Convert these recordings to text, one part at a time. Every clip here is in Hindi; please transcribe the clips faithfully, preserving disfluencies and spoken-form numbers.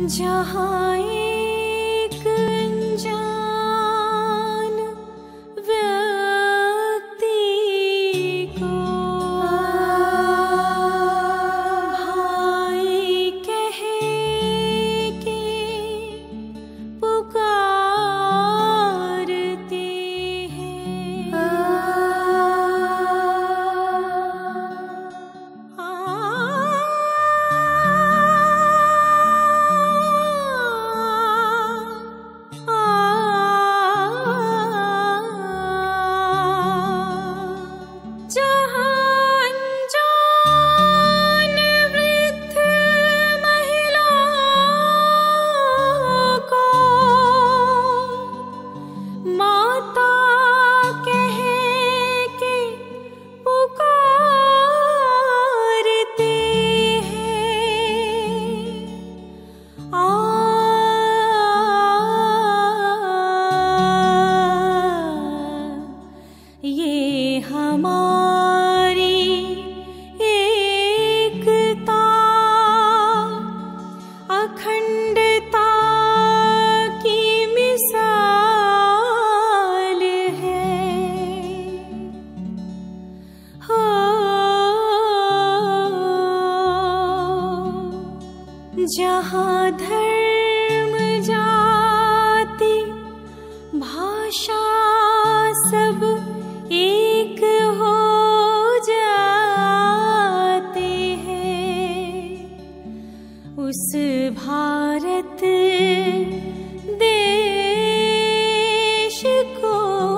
जहाँ एक अनजान व्यक्ति को भाई कह के पुकारते हैं। जहाँ धर्म जाति भाषा सब एक हो जाते हैं, उस भारत देश को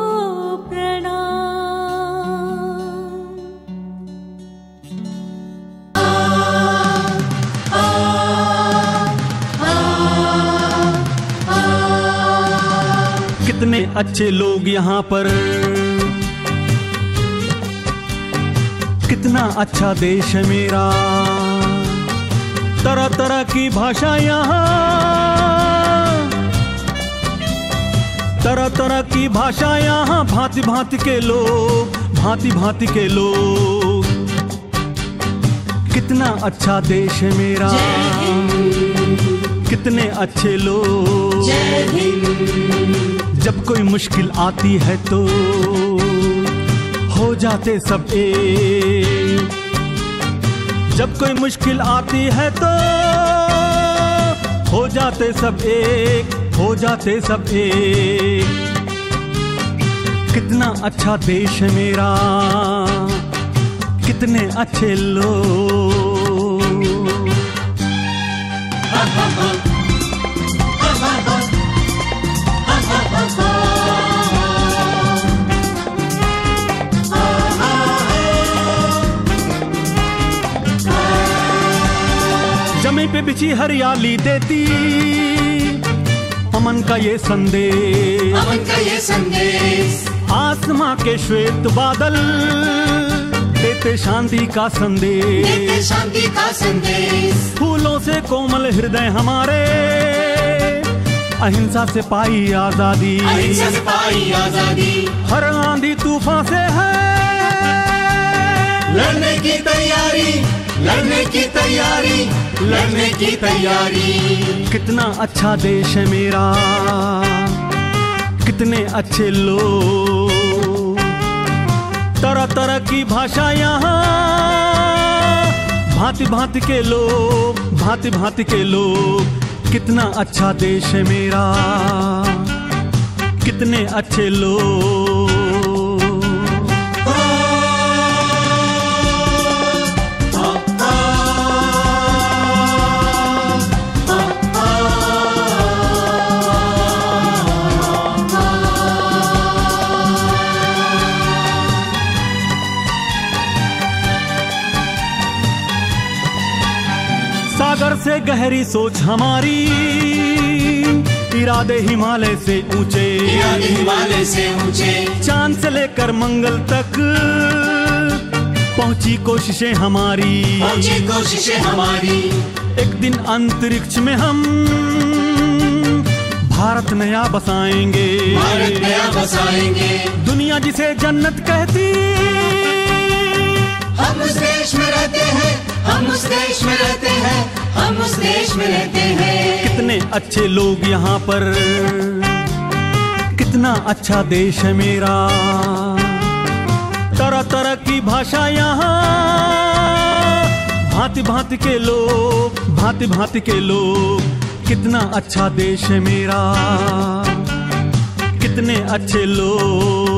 कितने अच्छे लोग यहाँ पर, कितना अच्छा देश है मेरा। तरह तरह की भाषा यहाँ, तरह तरह की भाषा यहाँ, भांति भांति के लोग, भांति भांति के लोग। कितना अच्छा देश है मेरा, कितने अच्छे लोग। जब कोई मुश्किल आती है तो हो जाते सब एक, जब कोई मुश्किल आती है तो हो जाते सब एक, हो जाते सब एक। कितना अच्छा देश है मेरा, कितने अच्छे लोग। जमीन पे बिछी हरियाली देती अमन का ये संदेश, अमन का ये संदेश। आसमां के श्वेत बादल देते शांति का संदेश, देते शांति का संदेश। फूलों से कोमल हृदय हमारे, अहिंसा से पाई आजादी, अहिंसा से पाई आजादी। हर आंधी तूफान से है लड़ने की तैयारी, लड़ने की तैयारी, लड़ने की तैयारी। कितना अच्छा देश है मेरा, कितने अच्छे लोग। तरह तरह की भाषा यहाँ, भांति भांति के लोग, भांति भांति के लोग। कितना अच्छा देश है मेरा, कितने अच्छे लोग। सागर से गहरी सोच हमारी, इरादे हिमालय से ऊंचे, इरादे हिमालय से ऊंचे। चांद से लेकर मंगल तक पहुंची कोशिशें हमारी, पहुंची कोशिशें हमारी। एक दिन अंतरिक्ष में हम भारत नया बसाएंगे, भारत नया बसाएंगे। दुनिया जिसे जन्नत कहती, हम उस देश में रहते हैं, हम उस देश में रहते हैं, हम उस देश में रहते हैं। अच्छे लोग यहाँ पर, कितना अच्छा देश है मेरा। तरह तरह की भाषा यहाँ, भांति भांति के लोग, भांति भांति के लोग, कितना अच्छा देश है मेरा, कितने अच्छे लोग।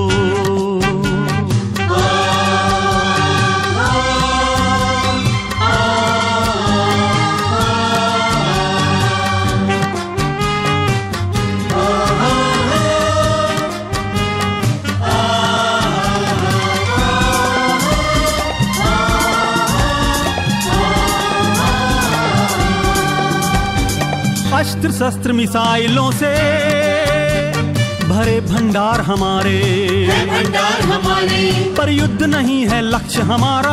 अस्त्र शस्त्र मिसाइलों से भरे भंडार हमारे, भंडार हमारे, पर युद्ध नहीं है लक्ष्य हमारा,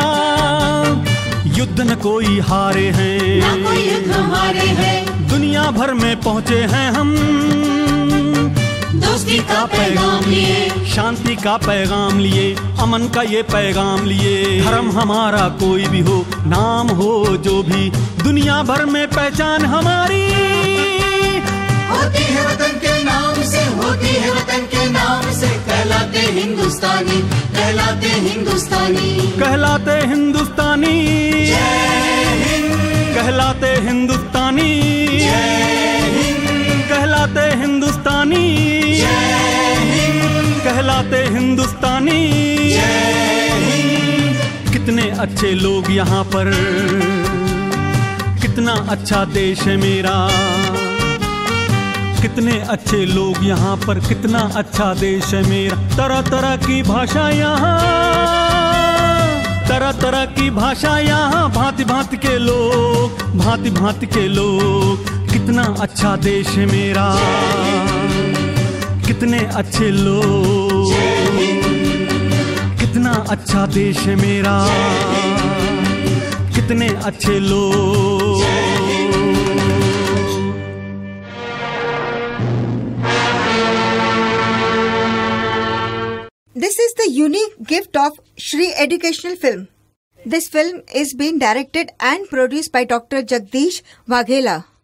युद्ध न कोई हारे हैं, ना कोई युद्ध हमारे हैं। दुनिया भर में पहुँचे हैं हम, दोस्ती का पैगाम लिए, शांति का पैगाम लिए, अमन का ये पैगाम लिए। धर्म हमारा कोई भी हो, नाम हो जो भी, दुनिया भर में पहचान हमारी होती है वतन के नाम से, होती है वतन के नाम से। कहलाते हिंदुस्तानी, कहलाते हिंदुस्तानी, कहलाते हिंदुस्तानी, जय हिंद, कहलाते हिंदुस्तानी, जय हिंद, कहलाते हिंदुस्तानी, जय हिंद, कहलाते हिंदुस्तानी, जय हिंद। कितने अच्छे लोग यहाँ पर, कितना अच्छा देश है मेरा, कितने अच्छे लोग यहाँ पर, कितना अच्छा देश है मेरा। तरह तरह की भाषा यहाँ, तरह तरह की भाषा यहाँ, भांति भांति के लोग, भांति भांति के लोग, कितना अच्छा देश है मेरा, कितने अच्छे लोग, कितना अच्छा देश है मेरा, कितने अच्छे लोग। This is the unique gift of Shri Educational Film. This film is being directed and produced by Doctor Jagdish Waghela.